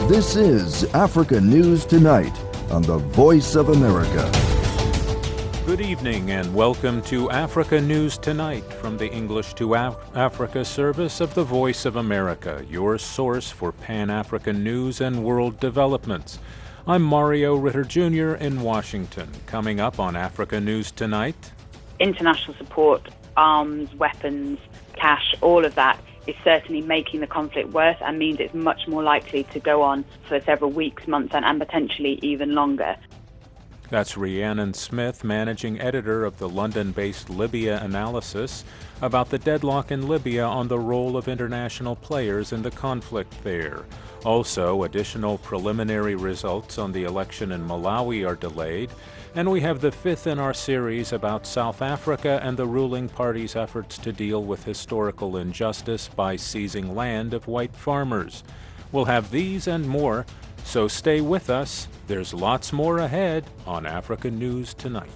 This is Africa News Tonight on the Voice of America. Good evening and welcome to Africa News Tonight from the English to Africa service of the Voice of America, your source for Pan-African news and world developments. I'm Mario Ritter Jr. in Washington. Coming up on Africa News Tonight. International support, arms, weapons, cash, all of that is certainly making the conflict worse and means it's much more likely to go on for several weeks, months, and potentially even longer. That's Rhiannon Smith, managing editor of the London-based Libya Analysis, about the deadlock in Libya on the role of international players in the conflict there. Also, additional preliminary results on the election in Malawi are delayed, and we have the fifth in our series about South Africa and the ruling party's efforts to deal with historical injustice by seizing land of white farmers. We'll have these and more, so stay with us. There's lots more ahead on Africa News Tonight.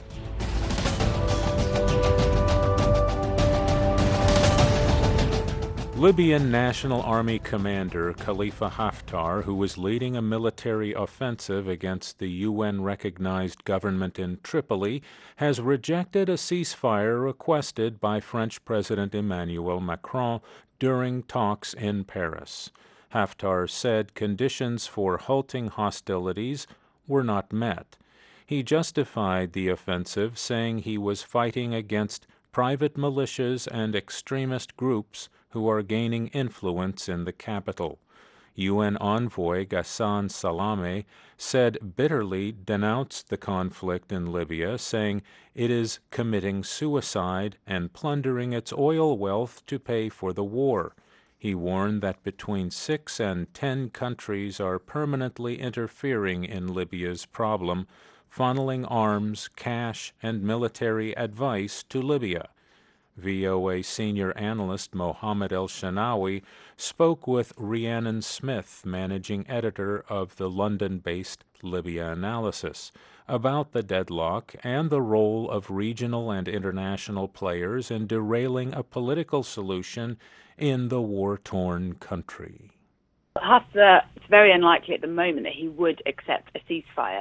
Libyan National Army commander Khalifa Haftar, who was leading a military offensive against the UN-recognized government in Tripoli, has rejected a ceasefire requested by French President Emmanuel Macron during talks in Paris. Haftar said conditions for halting hostilities were not met. He justified the offensive, saying he was fighting against private militias and extremist groups who are gaining influence in the capital. UN envoy Ghassan Salameh bitterly denounced the conflict in Libya, saying it is committing suicide and plundering its oil wealth to pay for the war. He warned that between 6 and 10 countries are permanently interfering in Libya's problem, funneling arms, cash, and military advice to Libya. VOA senior analyst Mohammed El-Shanawi spoke with Rhiannon Smith, managing editor of the London-based Libya Analysis, about the deadlock and the role of regional and international players in derailing a political solution in the war-torn country. Haftar, it's very unlikely at the moment that he would accept a ceasefire.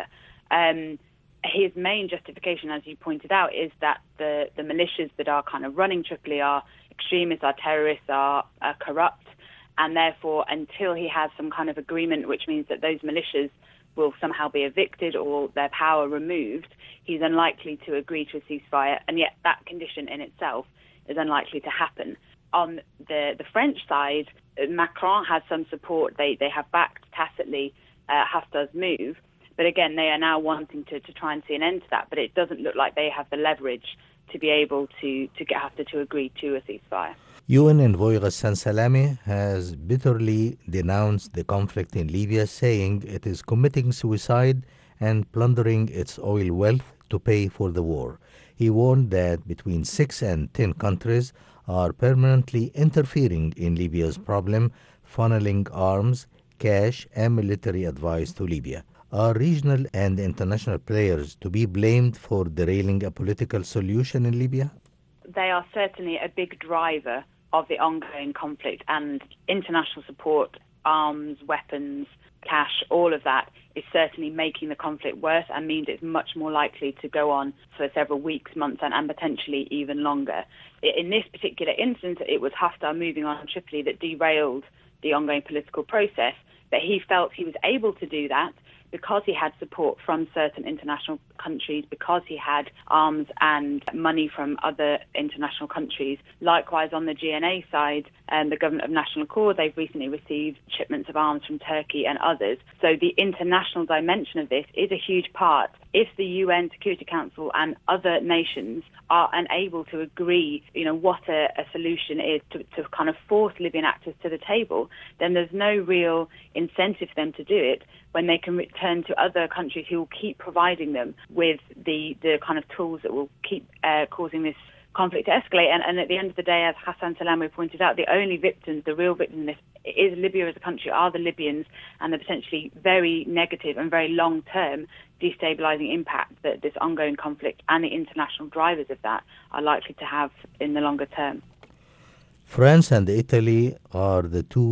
His main justification, as you pointed out, is that the militias that are kind of running Tripoli are extremists, are terrorists, are corrupt, and therefore until he has some kind of agreement, which means that those militias will somehow be evicted or their power removed, he's unlikely to agree to a ceasefire, and yet that condition in itself is unlikely to happen. On the French side, Macron has some support. They have backed tacitly Haftar's move. But again, they are now wanting to try and see an end to that. But it doesn't look like they have the leverage to be able to get Haftar to agree to a ceasefire. UN envoy Ghassan Salameh has bitterly denounced the conflict in Libya, saying it is committing suicide and plundering its oil wealth to pay for the war. He warned that between 6 and 10 countries are permanently interfering in Libya's problem, funneling arms, cash, and military advice to Libya. Are regional and international players to be blamed for derailing a political solution in Libya? They are certainly a big driver of the ongoing conflict, and international support, arms, weapons, cash, all of that is certainly making the conflict worse and means it's much more likely to go on for several weeks, months, and potentially even longer. In this particular instance, it was Haftar moving on Tripoli that derailed the ongoing political process, but he felt he was able to do that because he had support from certain international countries, because he had arms and money from other international countries. Likewise, on the GNA side, the Government of National Accord, they've recently received shipments of arms from Turkey and others. So the international dimension of this is a huge part. If the UN Security Council and other nations are unable to agree, what a solution is to kind of force Libyan actors to the table, then there's no real incentive for them to do it when they can return to other countries who will keep providing them with the kind of tools that will keep causing this conflict to escalate. And at the end of the day, as Ghassan Salameh pointed out, the only victims, the real victims in this, is Libya as a country, are the Libyans, and the potentially very negative and very long-term destabilizing impact that this ongoing conflict and the international drivers of that are likely to have in the longer term. France and Italy are the two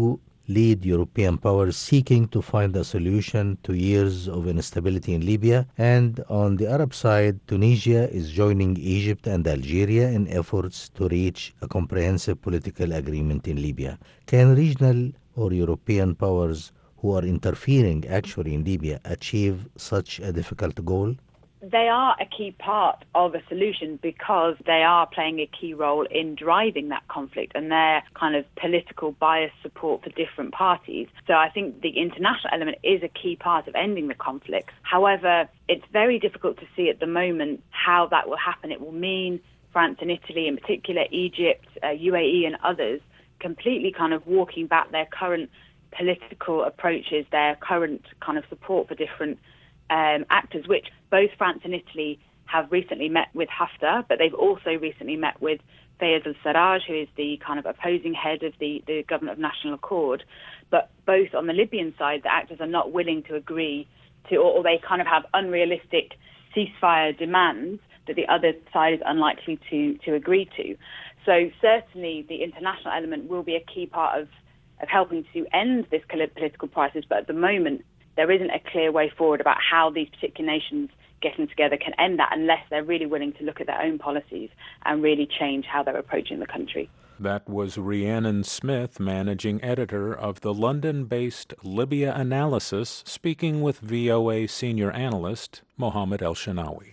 lead European powers seeking to find a solution to years of instability in Libya. And on the Arab side, Tunisia is joining Egypt and Algeria in efforts to reach a comprehensive political agreement in Libya. Can regional or European powers who are interfering actually in Libya achieve such a difficult goal? They are a key part of a solution because they are playing a key role in driving that conflict and their kind of political bias support for different parties. So I think the international element is a key part of ending the conflict. However, it's very difficult to see at the moment how that will happen. It will mean France and Italy, in particular Egypt, UAE and others, completely kind of walking back their current political approaches, their current kind of support for different actors, which both France and Italy have recently met with Haftar, but they've also recently met with Fayez al-Sarraj, who is the kind of opposing head of the Government of National Accord. But both on the Libyan side, the actors are not willing to agree to, or they kind of have unrealistic ceasefire demands that the other side is unlikely to agree to. So certainly the international element will be a key part of helping to end this political crisis, but at the moment there isn't a clear way forward about how these particular nations getting together can end that unless they're really willing to look at their own policies and really change how they're approaching the country. That was Rhiannon Smith, managing editor of the London-based Libya Analysis, speaking with VOA senior analyst Mohammed El-Shanawi.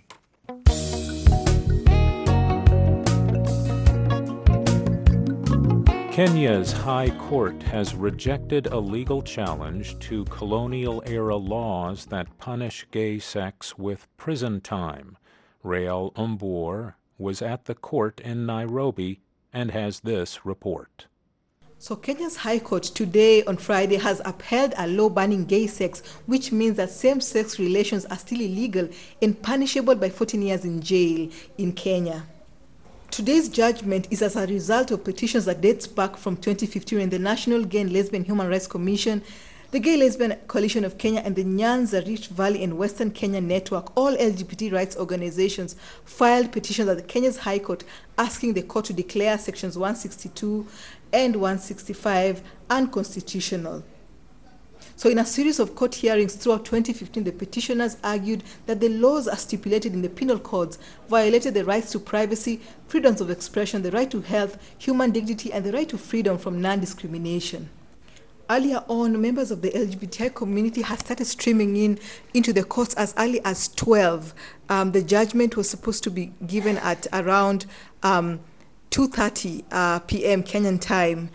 Kenya's High Court has rejected a legal challenge to colonial-era laws that punish gay sex with prison time. Rael Umbur was at the court in Nairobi and has this report. So Kenya's High Court today on Friday has upheld a law banning gay sex, which means that same-sex relations are still illegal and punishable by 14 years in jail in Kenya. Today's judgment is as a result of petitions that dates back from 2015 when the National Gay and Lesbian Human Rights Commission, the Gay Lesbian Coalition of Kenya, and the Nyanza Rift Valley and Western Kenya Network, all LGBT rights organizations, filed petitions at the Kenya's High Court asking the court to declare sections 162 and 165 unconstitutional. So in a series of court hearings throughout 2015, the petitioners argued that the laws as stipulated in the penal codes violated the rights to privacy, freedoms of expression, the right to health, human dignity, and the right to freedom from non-discrimination. Earlier on, members of the LGBTI community had started streaming into the courts as early as 12. The judgment was supposed to be given at around 2:30 p.m. Kenyan time.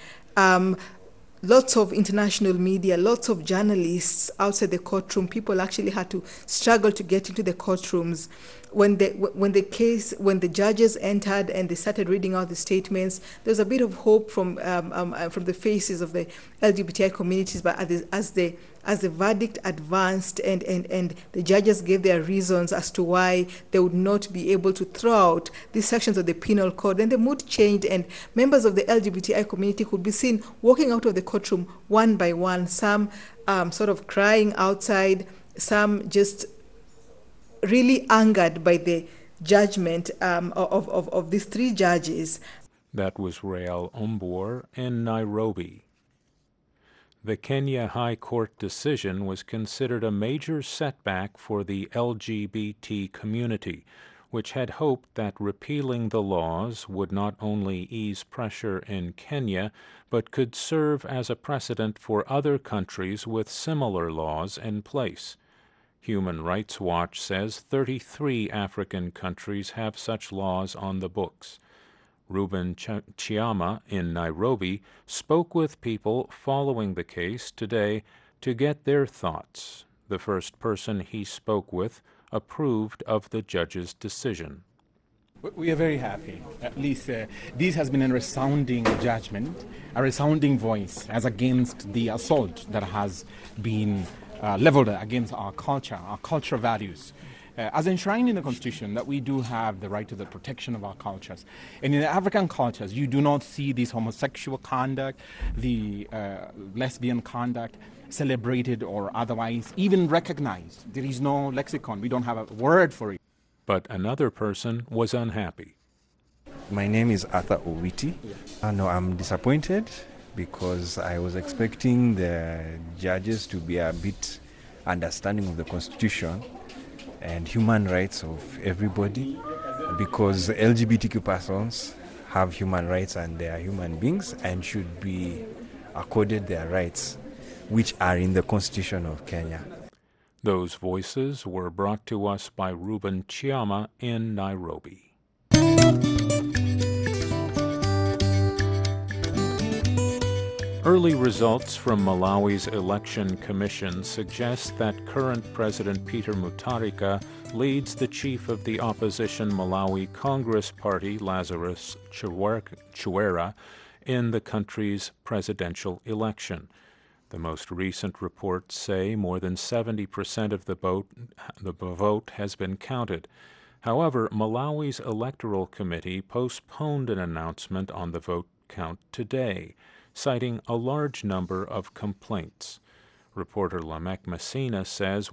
Lots of international media, lots of journalists outside the courtroom. People actually had to struggle to get into the courtrooms. When the judges entered and they started reading out the statements, there was a bit of hope from the faces of the LGBTI communities. But as the verdict advanced and the judges gave their reasons as to why they would not be able to throw out these sections of the penal code, then the mood changed and members of the LGBTI community could be seen walking out of the courtroom one by one, some sort of crying outside, some just really angered by the judgment of these three judges. That was Rael Umbur in Nairobi. The Kenya High Court decision was considered a major setback for the LGBT community, which had hoped that repealing the laws would not only ease pressure in Kenya, but could serve as a precedent for other countries with similar laws in place. Human Rights Watch says 33 African countries have such laws on the books. Reuben Chiama in Nairobi spoke with people following the case today to get their thoughts. The first person he spoke with approved of the judge's decision. We are very happy. At least this has been a resounding judgment, a resounding voice as against the assault that has been leveled against our culture values. As enshrined in the Constitution, that we do have the right to the protection of our cultures. And in the African cultures, you do not see this homosexual conduct, the lesbian conduct celebrated or otherwise even recognized. There is no lexicon. We don't have a word for it. But another person was unhappy. My name is Arthur Owiti. No, I'm disappointed because I was expecting the judges to be a bit understanding of the Constitution and human rights of everybody, because LGBTQ persons have human rights and they are human beings and should be accorded their rights, which are in the Constitution of Kenya. Those voices were brought to us by Ruben Chiama in Nairobi. Early results from Malawi's election commission suggest that current President Peter Mutharika leads the chief of the opposition Malawi Congress Party, Lazarus Chakwera, in the country's presidential election. The most recent reports say more than 70% of the vote has been counted. However, Malawi's Electoral Committee postponed an announcement on the vote count today, citing a large number of complaints. Reporter Lamek Messina says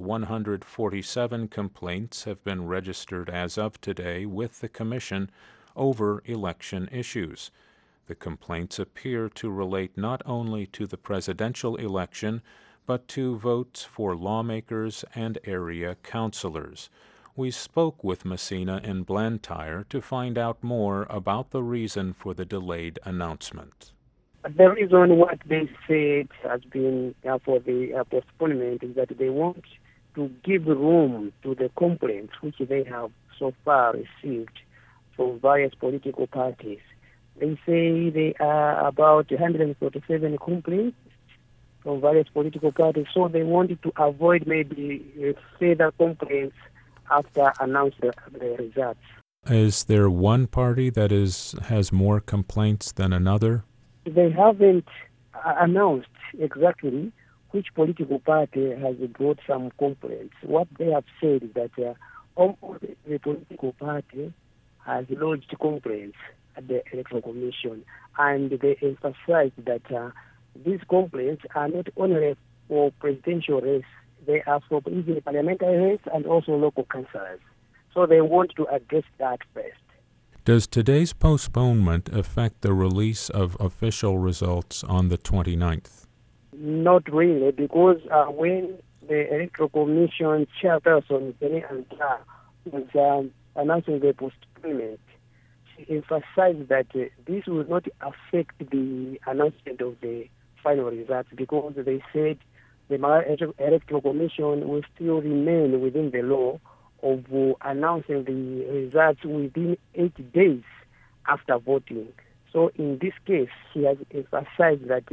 147 complaints have been registered as of today with the Commission over election issues. The complaints appear to relate not only to the presidential election, but to votes for lawmakers and area councillors. We spoke with Messina in Blantyre to find out more about the reason for the delayed announcement. The reason what they said has been for the postponement is that they want to give room to the complaints which they have so far received from various political parties. They say there are about 147 complaints from various political parties, so they wanted to avoid maybe further complaints after announcing the results. Is there one party that has more complaints than another? They haven't announced exactly which political party has brought some complaints. What they have said is that almost the political party has lodged complaints at the Electoral Commission, and they emphasized that these complaints are not only for presidential race, they are for even parliamentary race and also local councillors. So they want to address that first. Does today's postponement affect the release of official results on the 29th? Not really, because when the Electoral Commission chairperson, Penny Anta, was announcing the postponement, she emphasized that this will not affect the announcement of the final results, because they said the Electoral Commission will still remain within the law of announcing the results within 8 days after voting. So in this case, she has emphasized that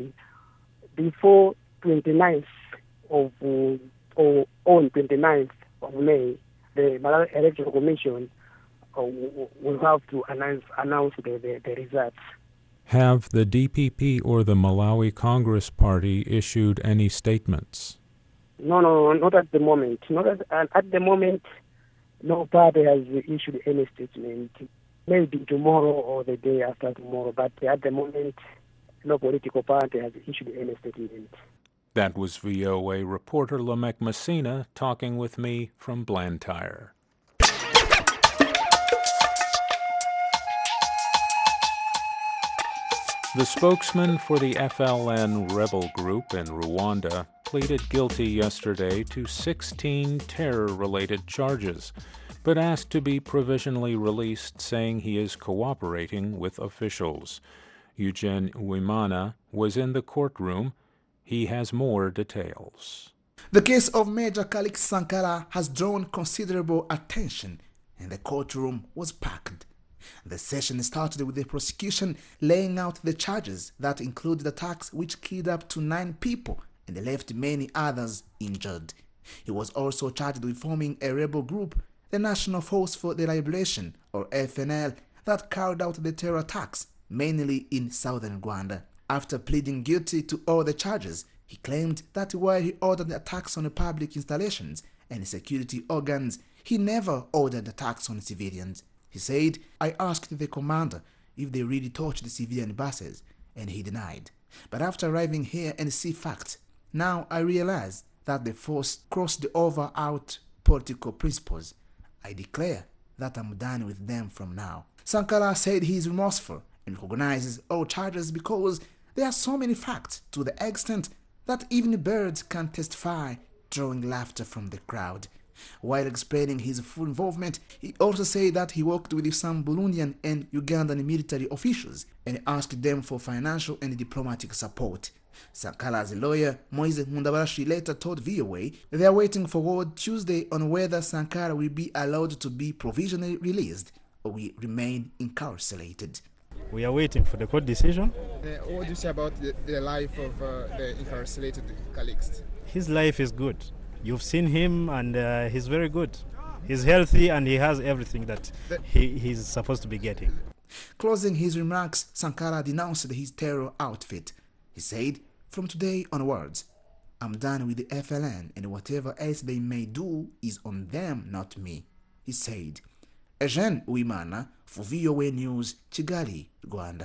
before 29th of or on 29th of May, the Malawi Electoral Commission will have to announce the results. Have the DPP or the Malawi Congress Party issued any statements? No, not at the moment. At the moment, no party has issued any statement. Maybe tomorrow or the day after tomorrow, but at the moment, no political party has issued any statement. That was VOA reporter Lamek Messina talking with me from Blantyre. The spokesman for the FLN rebel group in Rwanda pleaded guilty yesterday to 16 terror-related charges, but asked to be provisionally released, saying he is cooperating with officials. Eugene Wimana was in the courtroom. He has more details. The case of Major Kalik Sankara has drawn considerable attention, and the courtroom was packed. The session started with the prosecution laying out the charges that included attacks which killed up to 9 people and left many others injured. He was also charged with forming a rebel group, the National Force for the Liberation, or FNL, that carried out the terror attacks, mainly in southern Rwanda. After pleading guilty to all the charges, he claimed that while he ordered the attacks on the public installations and security organs, he never ordered attacks on civilians. He said, "I asked the commander if they really touched the civilian buses, and he denied. But after arriving here and see facts, now I realize that the force crossed over out political principles. I declare that I'm done with them from now." Sankara said he is remorseful and recognizes all charges because There are so many facts to the extent that even birds can testify, drawing laughter from the crowd. While explaining his full involvement, he also said that he worked with some Burundian and Ugandan military officials and asked them for financial and diplomatic support. Sankara's lawyer, Moise Mundabarashi, later told VOA they are waiting for word Tuesday on whether Sankara will be allowed to be provisionally released or will remain incarcerated. We are waiting for the court decision. What do you say about the life of the incarcerated Calixte? His life is good. You've seen him and he's very good. He's healthy and he has everything that he's supposed to be getting. Closing his remarks, Sankara denounced his terror outfit. He said, "From today onwards, I'm done with the FLN and whatever else they may do is on them, not me," he said. Eugene Uwimana for VOA News, Kigali, Rwanda.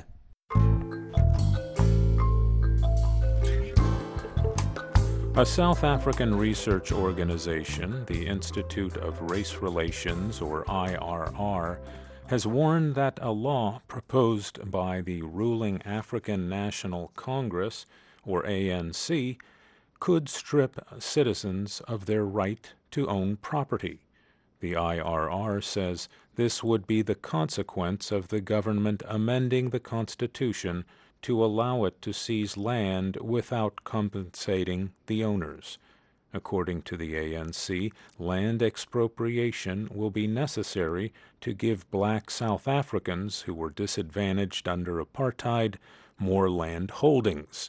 A South African research organization, the Institute of Race Relations, or IRR, has warned that a law proposed by the ruling African National Congress, or ANC, could strip citizens of their right to own property. The IRR says this would be the consequence of the government amending the Constitution to allow it to seize land without compensating the owners. According to the ANC, land expropriation will be necessary to give black South Africans who were disadvantaged under apartheid more land holdings.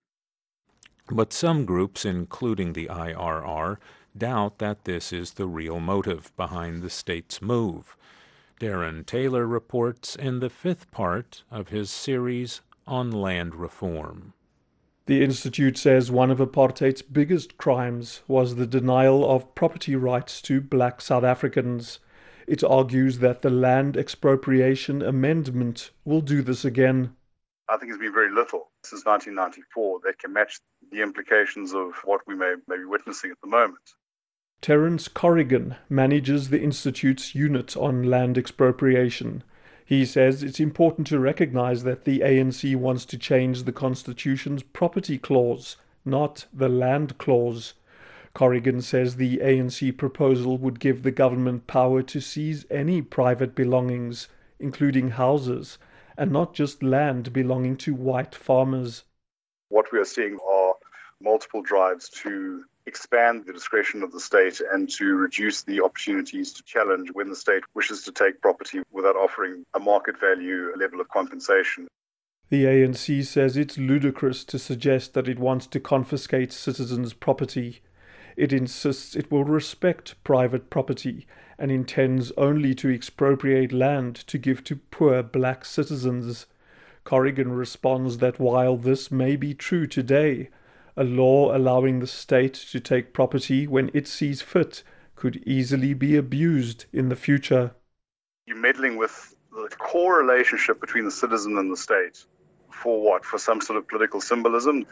But some groups, including the IRR, doubt that this is the real motive behind the state's move. Darren Taylor reports in the fifth part of his series on land reform. The Institute says one of apartheid's biggest crimes was the denial of property rights to black South Africans. It argues that the Land Expropriation Amendment will do this again. I think it's been very little since 1994 that can match the implications of what we may be witnessing at the moment. Terence Corrigan manages the Institute's unit on land expropriation. He says it's important to recognize that the ANC wants to change the Constitution's property clause, not the land clause. Corrigan says the ANC proposal would give the government power to seize any private belongings, including houses, and not just land belonging to white farmers. What we are seeing are multiple drives to expand the discretion of the state and to reduce the opportunities to challenge when the state wishes to take property without offering a market value level of compensation. The ANC says it's ludicrous to suggest that it wants to confiscate citizens' property. It insists it will respect private property and intends only to expropriate land to give to poor black citizens. Corrigan responds that while this may be true today, a law allowing the state to take property when it sees fit could easily be abused in the future. You're meddling with the core relationship between the citizen and the state. For what? For some sort of political symbolism?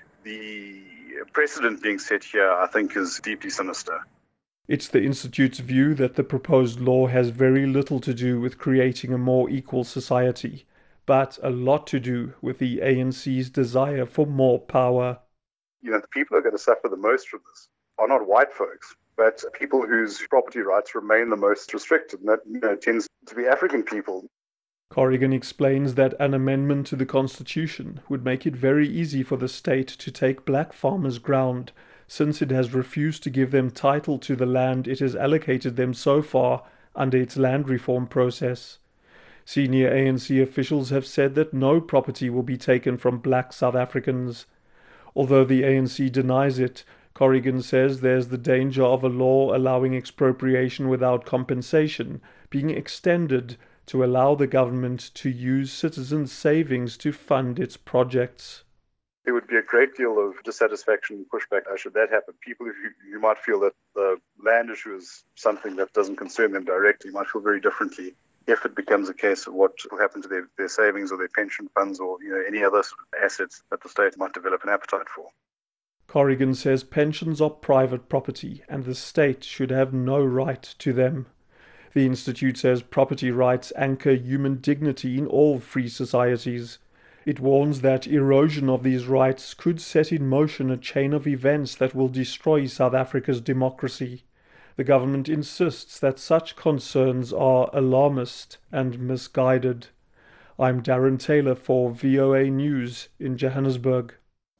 The precedent being set here, I think, is deeply sinister. It's the Institute's view that the proposed law has very little to do with creating a more equal society, but a lot to do with the ANC's desire for more power. The people who are going to suffer the most from this are not white folks, but people whose property rights remain the most restricted, and that tends to be African people. Corrigan explains that an amendment to the Constitution would make it very easy for the state to take black farmers' ground, since it has refused to give them title to the land it has allocated them so far under its land reform process. Senior ANC officials have said that no property will be taken from black South Africans. Although the ANC denies it, Corrigan says there's the danger of a law allowing expropriation without compensation being extended to allow the government to use citizens' savings to fund its projects. There would be a great deal of dissatisfaction and pushback should that happen. People who might feel that the land issue is something that doesn't concern them directly might feel very differently if it becomes a case of what will happen to their savings or their pension funds or any other sort of assets that the state might develop an appetite for. Corrigan says pensions are private property and the state should have no right to them. The Institute says property rights anchor human dignity in all free societies. It warns that erosion of these rights could set in motion a chain of events that will destroy South Africa's democracy. The government insists that such concerns are alarmist and misguided. I'm Darren Taylor for VOA News in Johannesburg.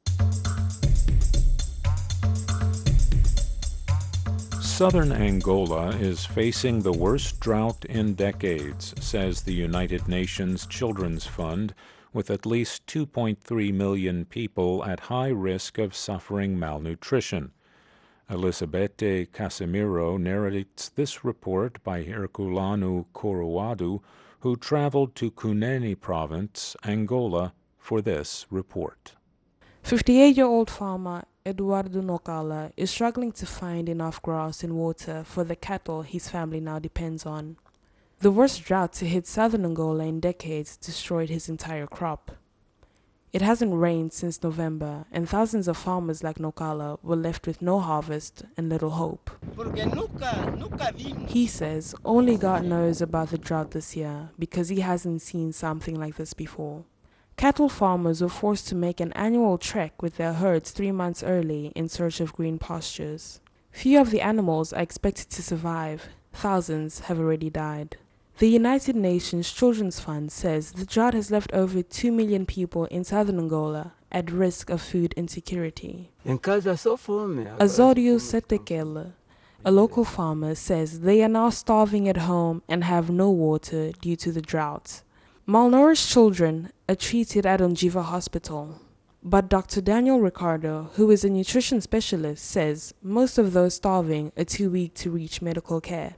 Southern Angola is facing the worst drought in decades, says the United Nations Children's Fund, with at least 2.3 million people at high risk of suffering malnutrition. Elisabete Casemiro narrates this report by Herculano Coroado, who traveled to Cunene Province, Angola, for this report. 58-year-old farmer Eduardo Nokala is struggling to find enough grass and water for the cattle his family now depends on. The worst drought to hit southern Angola in decades destroyed his entire crop. It hasn't rained since November, and thousands of farmers like Nokala were left with no harvest and little hope. He says only God knows about the drought this year because he hasn't seen something like this before. Cattle farmers were forced to make an annual trek with their herds 3 months early in search of green pastures. Few of the animals are expected to survive. Thousands have already died. The United Nations Children's Fund says the drought has left over 2 million people in southern Angola at risk of food insecurity. Azorio Setekele, a local farmer, says they are now starving at home and have no water due to the drought. Malnourished children are treated at Onjiva Hospital. But Dr. Daniel Ricardo, who is a nutrition specialist, says most of those starving are too weak to reach medical care.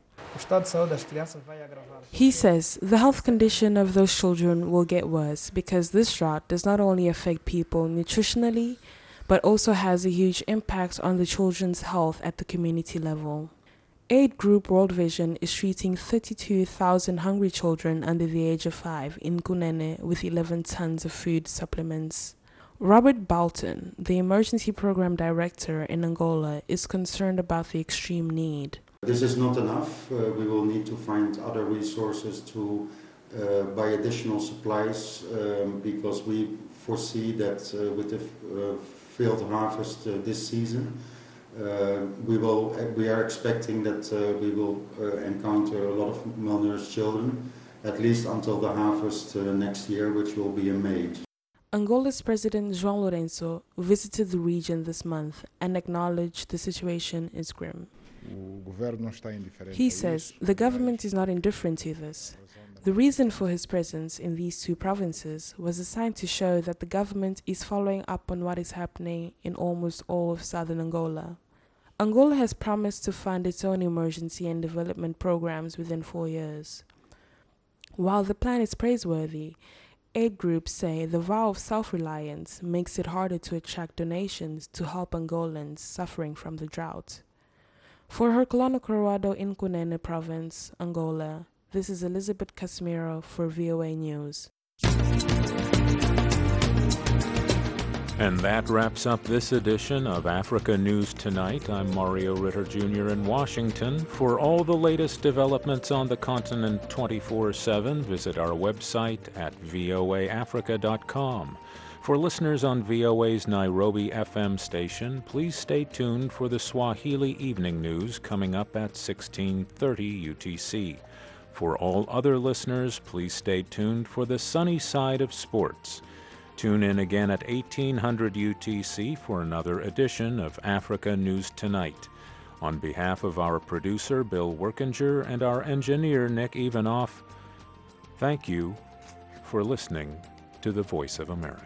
He says the health condition of those children will get worse because this drought does not only affect people nutritionally, but also has a huge impact on the children's health at the community level. Aid group World Vision is treating 32,000 hungry children under the age of 5 in Cunene with 11 tons of food supplements. Robert Balton, the Emergency Program Director in Angola, is concerned about the extreme need. This is not enough. We will need to find other resources to buy additional supplies because we foresee that with the failed harvest this season, we are expecting that we will encounter a lot of malnourished children, at least until the harvest next year, which will be in May. Angola's President João Lourenço visited the region this month and acknowledged the situation is grim. He says the government is not indifferent to this. The reason for his presence in these two provinces was a sign to show that the government is following up on what is happening in almost all of southern Angola. Angola has promised to fund its own emergency and development programs within 4 years. While the plan is praiseworthy, aid groups say the vow of self-reliance makes it harder to attract donations to help Angolans suffering from the drought. For Herculano Coroado in Cunene Province, Angola, this is Elizabeth Casemiro for VOA News. And that wraps up this edition of Africa News Tonight. I'm Mario Ritter Jr. in Washington. For all the latest developments on the continent 24/7, visit our website at voaafrica.com. For listeners on VOA's Nairobi FM station, please stay tuned for the Swahili Evening News coming up at 16:30 UTC. For all other listeners, please stay tuned for the sunny side of sports. Tune in again at 1800 UTC for another edition of Africa News Tonight. On behalf of our producer, Bill Workinger, and our engineer, Nick Ivanoff, thank you for listening to the Voice of America.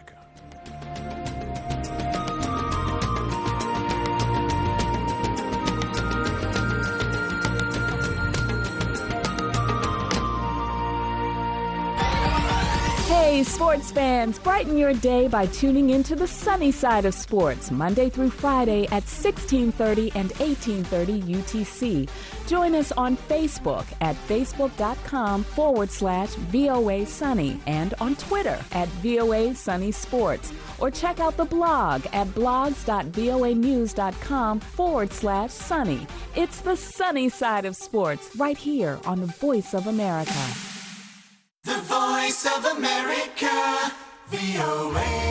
Hey, sports fans, brighten your day by tuning into the sunny side of sports, Monday through Friday at 16:30 and 18:30 UTC. Join us on Facebook at facebook.com/VOA Sunny and on Twitter at VOA Sunny Sports. Or check out the blog at blogs.voanews.com/sunny. It's the sunny side of sports right here on the Voice of America. The Voice of America. VOA.